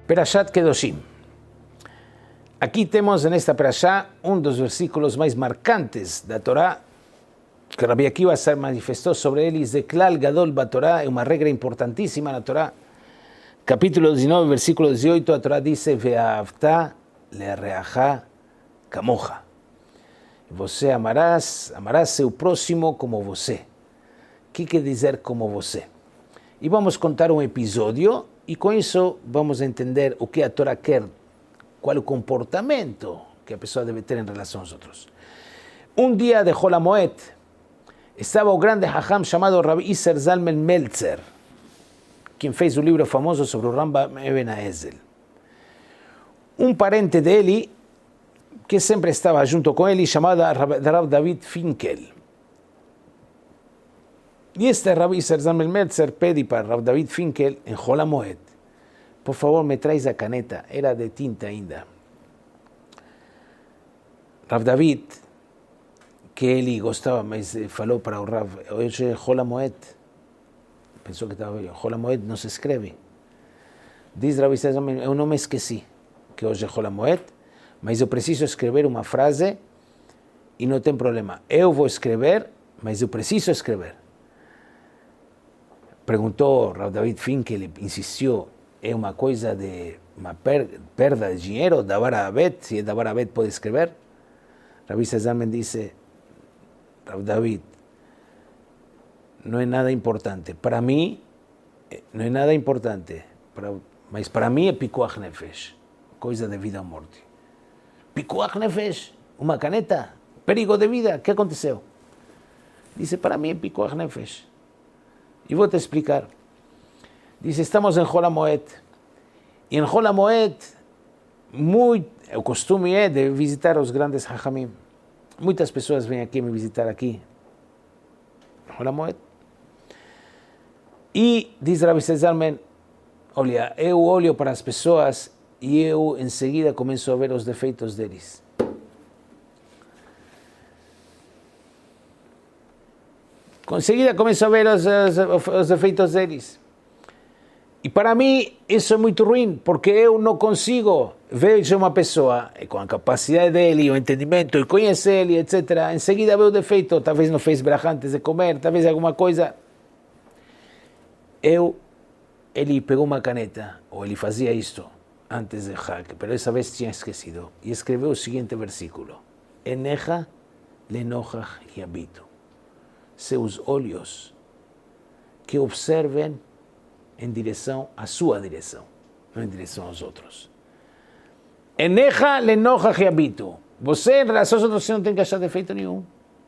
Perashat Kedoshim. Aqui temos nesta Perashá dos versículos mais marcantes da Torá, que Rabbi Akiva se manifestou sobre eles. De Klal Gadol Batorá, é uma regra importantíssima na Torá. Capítulo 19, versículo 18, a Torá diz: Ve'ahavta le'reachá kamocha. Você amarás seu próximo como você. O que quer dizer como você? E vamos contar um episódio, e com isso vamos entender o que a Torá quer, qual é o comportamento que a pessoa deve ter em relação aos outros. Um dia de Hol HaMoed, estava o grande Hacham chamado Rabbi Isser Zalman Meltzer, quem fez o livro famoso sobre o Rambam Eben HaEzel. Um parente dele, que sempre estava junto com ele, chamado Rav David Finkel. E este Rabbi Isser Zalman Meltzer pede para Rav David Finkel, em Hol HaMoed: por favor, me traz a caneta. Era de tinta ainda. Rav David, que ele gostava, mas falou para o Rav: hoje é Hol HaMoed. Pensou que estava bem. Hol HaMoed não se escreve. Diz Rav Isser Zalman: eu não me esqueci que hoje é Hol HaMoed, mas eu preciso escrever uma frase e não tem problema. Eu vou escrever, mas eu preciso escrever. Perguntou Rav David Finkel, ele insistiu: é uma coisa de uma perda de dinheiro, Davar Abed, se é Davar Abed pode escrever? Rav Isser Zalman disse: Rav David, não é nada importante. Para mim, não é nada importante, mas para mim é Pikuach Nefesh, coisa de vida ou morte. Pikuach Nefesh, uma caneta, perigo de vida, o que aconteceu? Disse: para mim é Pikuach Nefesh. E vou te explicar. Dice: estamos em Hol HaMoed. E em Hol HaMoed, o costume é de visitar os grandes Hachamim. Muitas pessoas vêm aqui me visitar aqui, Hol HaMoed. E diz Rabbi Isser Zalman: olha, eu olho para as pessoas e eu em seguida começo a ver os defeitos deles. Em seguida começo a ver os defeitos deles. E para mim isso é muito ruim, porque eu não consigo ver uma pessoa com a capacidade dele, o entendimento, e conhecer ele, etc. Em seguida ver o defeito, talvez não fez brachá antes de comer, talvez alguma coisa. Ele pegou uma caneta, ou ele fazia isto antes de Hag, mas essa vez tinha esquecido, e escreveu o seguinte versículo: Enecha lenochach yabitu. Seus olhos que observem em direção à sua direção, não em direção aos outros. Enecha lenochach yabitu. Você, em relação aos outros, você não tem que achar defeito nenhum.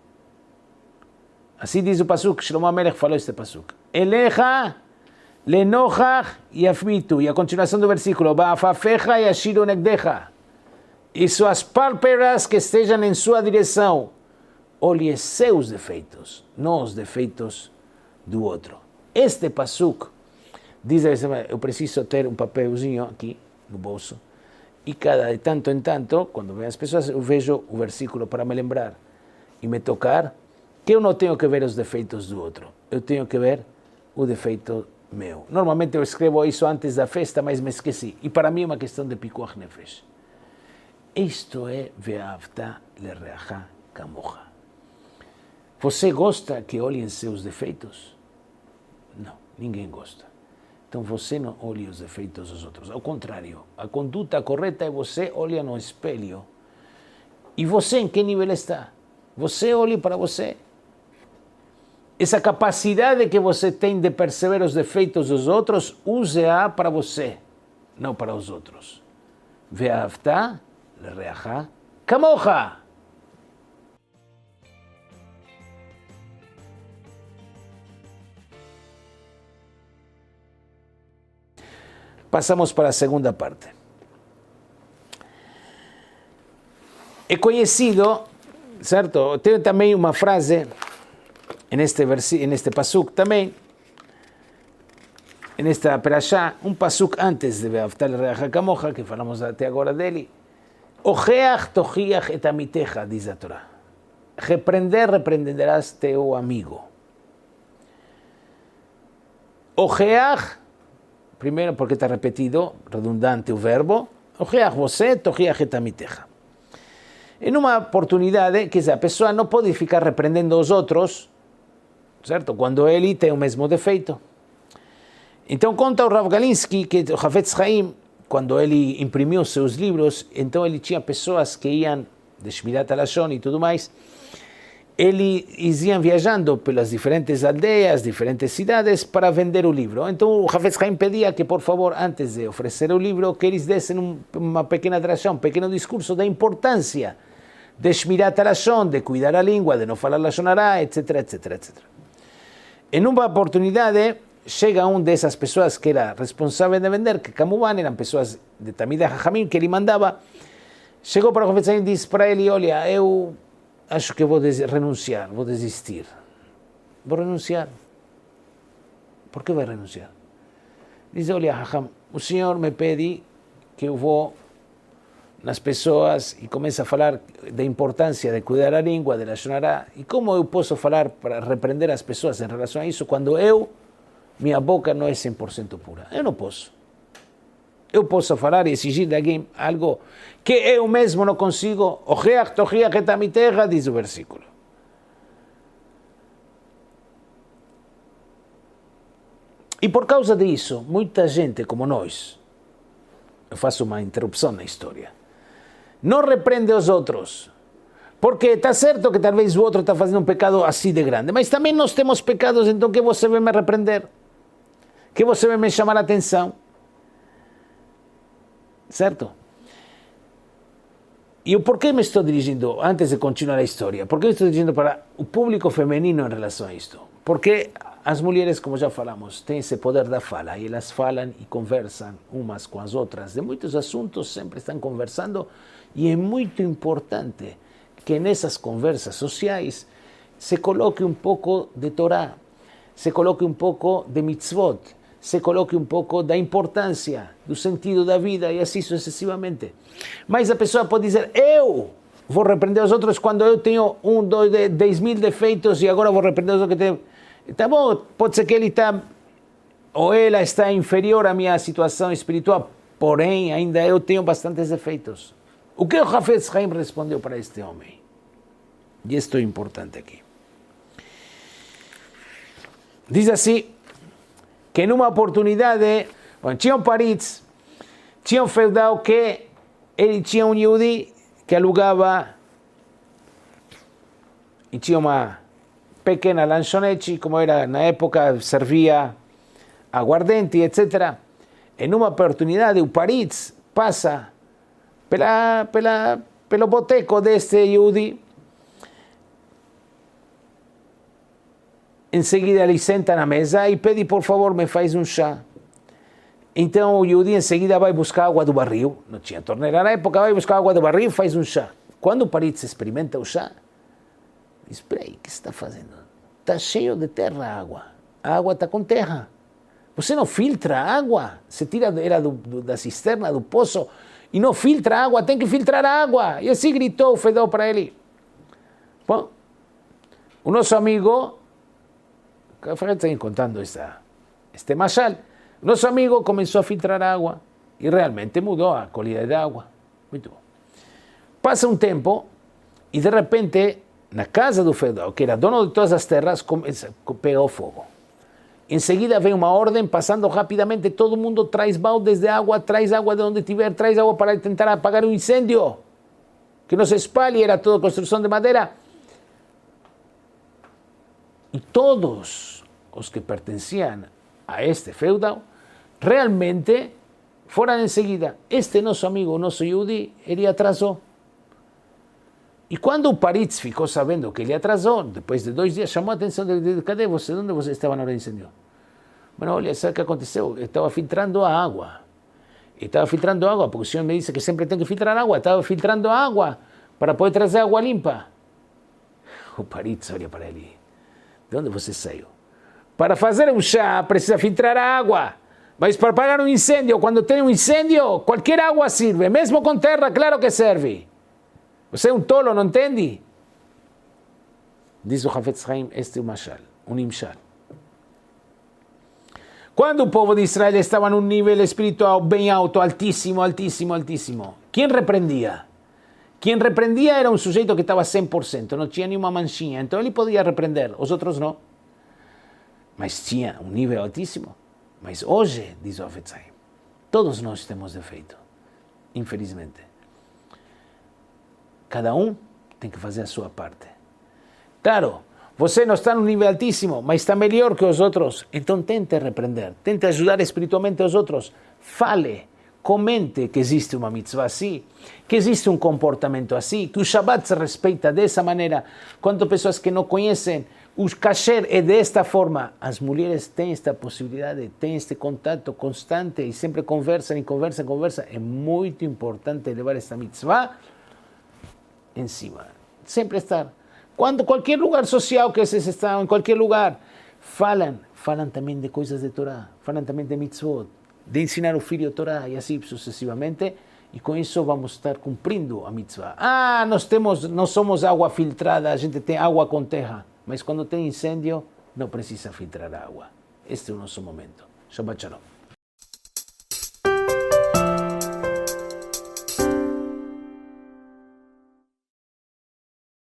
Assim diz o pasuk, Shlomo HaMelech falou este pasuk. Enecha lenochach yabitu. E a continuação do versículo: Ba'afafecha yashiru negdecha. E suas pálpebras que estejam em sua direção. Olhe seus defeitos, não os defeitos do outro. Este pasuk diz: eu preciso ter um papelzinho aqui no bolso, e de tanto em tanto, quando vejo as pessoas, eu vejo o versículo para me lembrar e me tocar que eu não tenho que ver os defeitos do outro, eu tenho que ver o defeito meu. Normalmente eu escrevo isso antes da festa, mas me esqueci. E para mim é uma questão de Pikuach Nefesh. Isto é Ve'ahavta le'reachá kamocha. Você gosta que olhem seus defeitos? Não, ninguém gosta. Então você não olhe os defeitos dos outros. Ao contrário, a conduta correta é você olhar no espelho. E você em que nível está? Você olhe para você. Essa capacidade que você tem de perceber os defeitos dos outros, use-a para você, não para os outros. Ve'ahavta le'reachá kamocha. Passamos para a segunda parte. É conhecido, certo? Tem também uma frase neste pasuk também, nesta perashá, um pasuk antes de Ve'ahavta le'reachá kamocha, que falamos até agora dele. Ojeach tochiach et amitecha, diz a Torá. Repreenderás teu amigo. Ojeach primeiro porque está repetido, redundante o verbo, ojeach você, tojiach et amiteja. Em uma oportunidade, quer dizer, a pessoa não pode ficar repreendendo os outros, certo? Quando ele tem o mesmo defeito. Então conta o Rav Galinsky que o Hafetz Haim, quando ele imprimiu seus livros, então ele tinha pessoas que iam de Shmirat HaLashon e tudo mais, eles iam viajando pelas diferentes aldeias, diferentes cidades para vender o livro. Então o Hafetz Haim pedia que, por favor, antes de oferecer o livro, que eles dessem uma pequena drashá, um pequeno discurso da importância de Shmirat HaLashon, de cuidar a língua, de não falar Lashon Hará, etc, etc, etc. Em uma oportunidade, chega dessas pessoas que era responsável de vender, que Kamuban eram pessoas de Tamid HaChamim que ele mandava, chegou para o Hafetz Haim e disse para ele, olha, eu acho que vou renunciar, vou desistir. Vou renunciar. Por que vai renunciar? Diz, olha, Hacham, o senhor me pede que eu vou nas pessoas e começa a falar da importância de cuidar a língua, de Lashon Hará, e como eu posso falar para repreender as pessoas em relação a isso, quando minha boca não é 100% pura? Eu não posso. Eu posso falar e exigir de alguém algo que eu mesmo não consigo. Ojeach tojiach et amiteja, diz o versículo. E por causa disso, muita gente como nós, eu faço uma interrupção na história, não repreende os outros. Porque está certo que talvez o outro está fazendo um pecado assim de grande, mas também nós temos pecados, então que você vai me repreender? Que você vai me chamar a atenção? Certo? E o porquê me estou dirigindo, antes de continuar a história, por que me estou dirigindo para o público feminino em relação a isto? Porque as mulheres, como já falamos, têm esse poder da fala, e elas falam e conversam umas com as outras, de muitos assuntos sempre estão conversando, e é muito importante que nessas conversas sociais se coloque um pouco de Torá, se coloque um pouco de mitzvot, se coloque um pouco da importância, do sentido da vida e assim sucessivamente. Mas a pessoa pode dizer, eu vou repreender os outros quando eu tenho 10 mil defeitos e agora vou repreender os outros que têm... Tá bom, pode ser que ele está, ou ela está inferior à minha situação espiritual, porém ainda eu tenho bastantes defeitos. O que o Hafetz Haim respondeu para este homem? E isto é importante aqui. Diz assim, que numa oportunidade, tinha um paritz, tinha um feudal que ele tinha um Yehudi que alugava e tinha uma pequena lanchonete, como era na época, servia aguardente, etc. Em uma oportunidade, o paritz passa pelo boteco deste Yehudi. Em seguida ele senta na mesa e pede, por favor, me faz um chá. Então o Yehudi em seguida vai buscar água do barril, não tinha torneira na época, vai buscar água do barril e faz um chá. Quando o paritz experimenta o chá, diz, peraí, o que você está fazendo? Está cheio de terra a água está com terra. Você não filtra a água, você tira ela da cisterna, do poço, e não filtra a água, tem que filtrar a água. E assim gritou o fedor para ele. Bom, o nosso amigo... Estou contando este mashal. Nosso amigo começou a filtrar água e realmente mudou a qualidade da água. Muito bom. Passa um tempo e de repente, na casa do feudal, que era dono de todas as terras, pegou fogo. Em seguida vem uma ordem, passando rapidamente, todo mundo traz baldes de água, traz água de onde tiver, traz água para tentar apagar um incêndio. Que não se espalhe, era toda construção de madeira. E todos os que pertenciam a este feudal realmente foram em seguida. Este nosso amigo, o nosso Yehudi, ele atrasou. E quando o paritz ficou sabendo que ele atrasou, depois de 2 dias, chamou a atenção dele. Cadê você? Onde você estava na hora do incêndio? Bueno, olha, sabe o que aconteceu? Eu estava filtrando a água. Estava filtrando água, porque o senhor me disse que sempre tem que filtrar água. Estava filtrando água para poder trazer água limpa. O paritz olha para ele. De onde você saiu? Para fazer um chá precisa filtrar a água. Mas para apagar um incêndio, quando tem um incêndio, qualquer água serve. Mesmo com terra, claro que serve. Você é um tolo, não entende? Diz o Hafetz Haim, este é um mashal, um imshal. Quando o povo de Israel estava num nível espiritual bem alto, altíssimo, altíssimo, altíssimo, quem repreendia? Quem repreendia era um sujeito que estava 100%, não tinha nenhuma manchinha, então ele podia repreender, os outros não. Mas tinha um nível altíssimo. Mas hoje, diz o Hafetz Haim, todos nós temos defeito, infelizmente. Cada um tem que fazer a sua parte. Claro, você não está num nível altíssimo, mas está melhor que os outros, então tente repreender, tente ajudar espiritualmente os outros. Fale, comente que existe uma mitzvah assim, que existe um comportamento assim, que o Shabbat se respeita dessa maneira. Quantas pessoas que não conhecem o kasher é desta forma. As mulheres têm esta possibilidade, têm este contato constante e sempre conversam e conversam, conversam. É muito importante levar esta mitzvah em cima. Sempre estar. Quando qualquer lugar social que vocês estão, em qualquer lugar, falam também de coisas de Torá, falam também de mitzvot, de ensinar o filho a Torá e assim sucessivamente, e com isso vamos estar cumprindo a mitzvah. Nós somos água filtrada, a gente tem água com terra, mas quando tem incêndio, não precisa filtrar água. Este é o nosso momento. Shabbat Shalom.